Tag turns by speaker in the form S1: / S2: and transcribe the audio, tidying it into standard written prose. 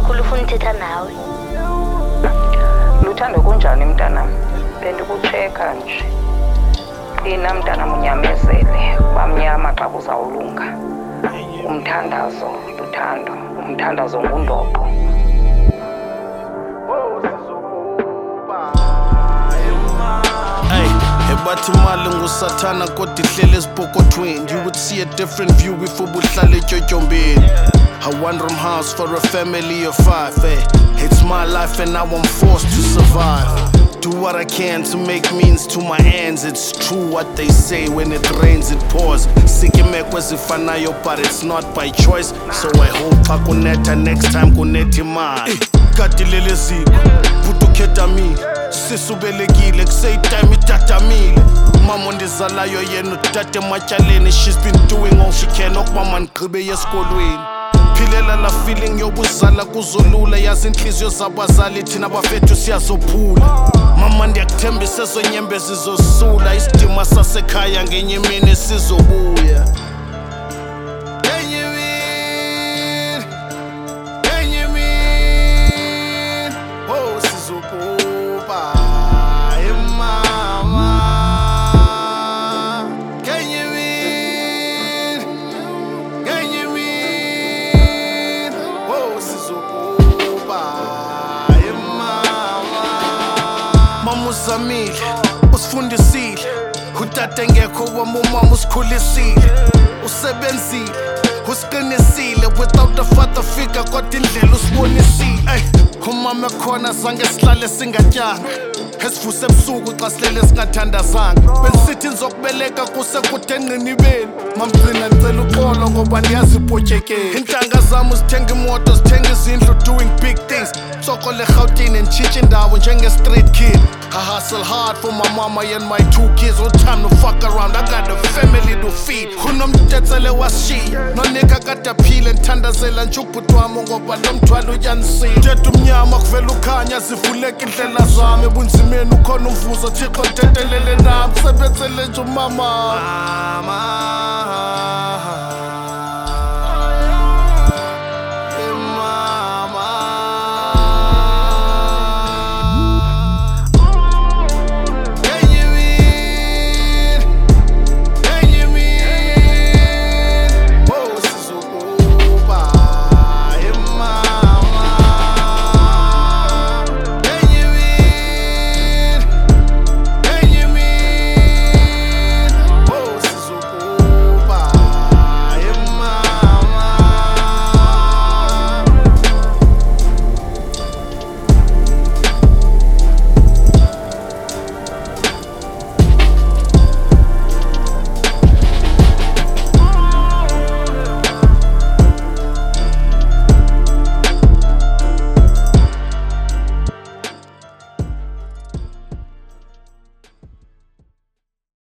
S1: kakhulu ufuna uthetha nawe.
S2: Luthando kunjani mntanami? Bendikucheka nje. Ina mntanami unyamezele, bamnyama xa kuzawulunga. Umthandazo, luthando, umthandazo ngundoqo.
S3: Bathi imali ngusathana kodwa ihlele esipokothweni. You would see a different view if ubuhlale etyotyombenzi. I want room house for a family of 5, It's my life and now I'm forced to survive. Do what I can to make means to my ends. It's true what they say, when it rains it pours. Sikimekwe zifanayo but it's not by choice. So I hope xa kunetha next time kunethi imali. Kati lele ziko, butu ketamile. Sisubelekile kuseyitime itatamile. Mama ondizalayo yena utata ematyaleni. She's been doing all she can okubama ndigqibe esikolweni. Philela la feeling yobuzala kuzolula. Yazi inhliziyo zabazali thina bafethu siyazophula. Mama ndiyakuthembisa ezo nyembe zizosula. Isidima sasekhaya ngenye imini sizobuya. Oh sizobuya. Mama uzamile, usifundisile. Utata engekho wami umama usikhulisile. Usebenzile, usiqinisile. Without a father figure kodwa indlela usibonisile. Umama ekhona zange sihlale singatyanga. Esivuse ebusuku xa silele singathandazanga. Benisithi nizokubeleka kusekude engqinibeni. Mamgcina ndicela uxolo ngoba ndiyazi ibhotyekeni. Iintanga zam uzithenga imoto, zithenga izindlu, doing big things. Sokole eRhawutini nditshitshe indawo njenge-street kid. I hustle hard for my mama and my 2 kids. No time to fuck around, I got a family to feed. Unomtetsele washiya, nonika kade aphile. Ndithandazela nje ubhuti wami ngoba lo mthwalo uyanisile. Thetha umnyama kuvela ukhanya, zivuleka indlela zami. Ebunzimeni ukhona umvuzo, Thixo ntethelele nami. Sebenzele nje umama.